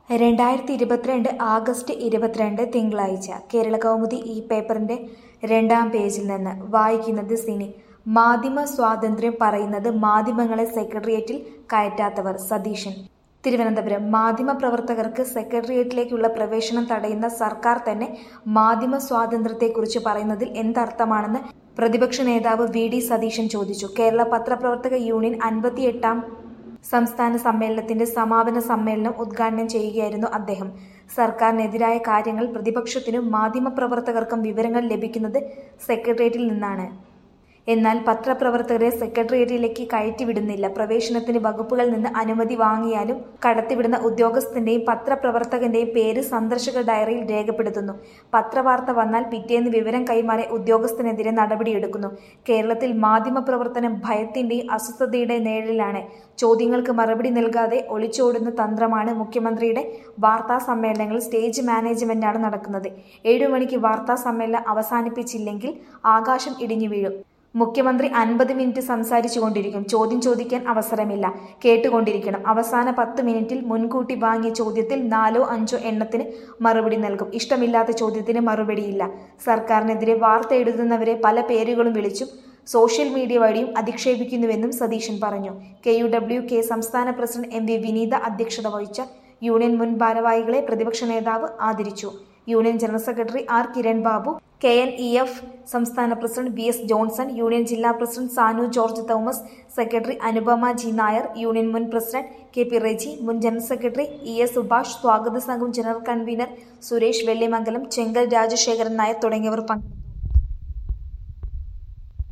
2022 August 22 തിങ്കളാഴ്ച കേരളകൗമുദി ഈ പേപ്പറിന്റെ 2-ാം പേജിൽ നിന്ന് വായിക്കുന്നത് സിനി. മാധ്യമ സ്വാതന്ത്ര്യം പറയുന്നത് മാധ്യമങ്ങളെ സെക്രട്ടേറിയറ്റിൽ കയറ്റാത്തവർ. സതീശൻ, തിരുവനന്തപുരം. മാധ്യമപ്രവർത്തകർക്ക് സെക്രട്ടേറിയറ്റിലേക്കുള്ള പ്രവേശനം തടയുന്ന സർക്കാർ തന്നെ മാധ്യമ സ്വാതന്ത്ര്യത്തെക്കുറിച്ച് പറയുന്നതിൽ എന്തർത്ഥമാണെന്ന് പ്രതിപക്ഷ നേതാവ് വി.ഡി. സതീശൻ ചോദിച്ചു. കേരള പത്രപ്രവർത്തക യൂണിയൻ 58-ാം സംസ്ഥാന സമ്മേളനത്തിന്റെ സമാപന സമ്മേളനം ഉദ്ഘാടനം ചെയ്യുകയായിരുന്നു അദ്ദേഹം. സർക്കാരിനെതിരായ കാര്യങ്ങൾ പ്രതിപക്ഷത്തിനും മാധ്യമപ്രവർത്തകർക്കും വിവരങ്ങൾ ലഭിക്കുന്നത് സെക്രട്ടേറിയറ്റിൽ നിന്നാണ്. എന്നാൽ പത്രപ്രവർത്തകരെ സെക്രട്ടേറിയറ്റിലേക്ക് കയറ്റിവിടുന്നില്ല. പ്രവേശനത്തിന് വകുപ്പുകളിൽ നിന്ന് അനുമതി വാങ്ങിയാലും കടത്തിവിടുന്ന ഉദ്യോഗസ്ഥന്റെയും പത്രപ്രവർത്തകന്റെയും പേര് സന്ദർശക ഡയറിയിൽ രേഖപ്പെടുത്തുന്നു. പത്രവാർത്ത വന്നാൽ പിറ്റേന്ന് വിവരം കൈമാറിയ ഉദ്യോഗസ്ഥനെതിരെ നടപടിയെടുക്കുന്നു. കേരളത്തിൽ മാധ്യമപ്രവർത്തനം ഭയത്തിന്റെയും അസ്വസ്ഥതയുടെയും നിഴലിലാണ്. ചോദ്യങ്ങൾക്ക് മറുപടി നൽകാതെ ഒളിച്ചോടുന്ന തന്ത്രമാണ് മുഖ്യമന്ത്രിയുടെ വാർത്താ സമ്മേളനങ്ങളിൽ. സ്റ്റേജ് മാനേജ്മെന്റാണ് നടക്കുന്നത്. 7 മണിക്ക് വാർത്താ സമ്മേളനം അവസാനിപ്പിച്ചില്ലെങ്കിൽ ആകാശം ഇടിഞ്ഞു വീഴും. മുഖ്യമന്ത്രി 50 മിനിറ്റ് സംസാരിച്ചുകൊണ്ടിരിക്കും. ചോദ്യം ചോദിക്കാൻ അവസരമില്ല. കേട്ടുകൊണ്ടിരിക്കണം. അവസാന 10 മിനിറ്റിൽ മുൻകൂട്ടി വാങ്ങിയ ചോദ്യത്തിൽ 4 or 5 എണ്ണത്തിന് മറുപടി നൽകും. ഇഷ്ടമില്ലാത്ത ചോദ്യത്തിന് മറുപടിയില്ല. സർക്കാരിനെതിരെ വാർത്ത എഴുതുന്നവരെ പല പേരുകളും വിളിച്ചും സോഷ്യൽ മീഡിയ വഴിയും അധിക്ഷേപിക്കുന്നുവെന്നും സതീശൻ പറഞ്ഞു. KUWK സംസ്ഥാന പ്രസിഡന്റ് MV വിനീത അധ്യക്ഷത വഹിച്ച യൂണിയൻ മുൻ ഭാരവാഹികളെ പ്രതിപക്ഷ നേതാവ് ആദരിച്ചു. Union general secretary R. Kiran Babu, KNEF സംസ്ഥാന പ്രസിഡന്റ് VS ജോൺസൺ, യൂണിയൻ ജില്ലാ president Sanu George Thomas, secretary Anupama G Nair, union മുൻ പ്രസിഡന്റ് KP റെജി, മുൻ ജനറൽ സെക്രട്ടറി ES സുഭാഷ്, സ്വാഗത സംഘം ജനറൽ കൺവീനർ സുരേഷ് വെള്ളിമംഗലം, ചെങ്കൽ രാജശേഖരൻ നായർ തുടങ്ങിയവർ പങ്കെടുത്തു.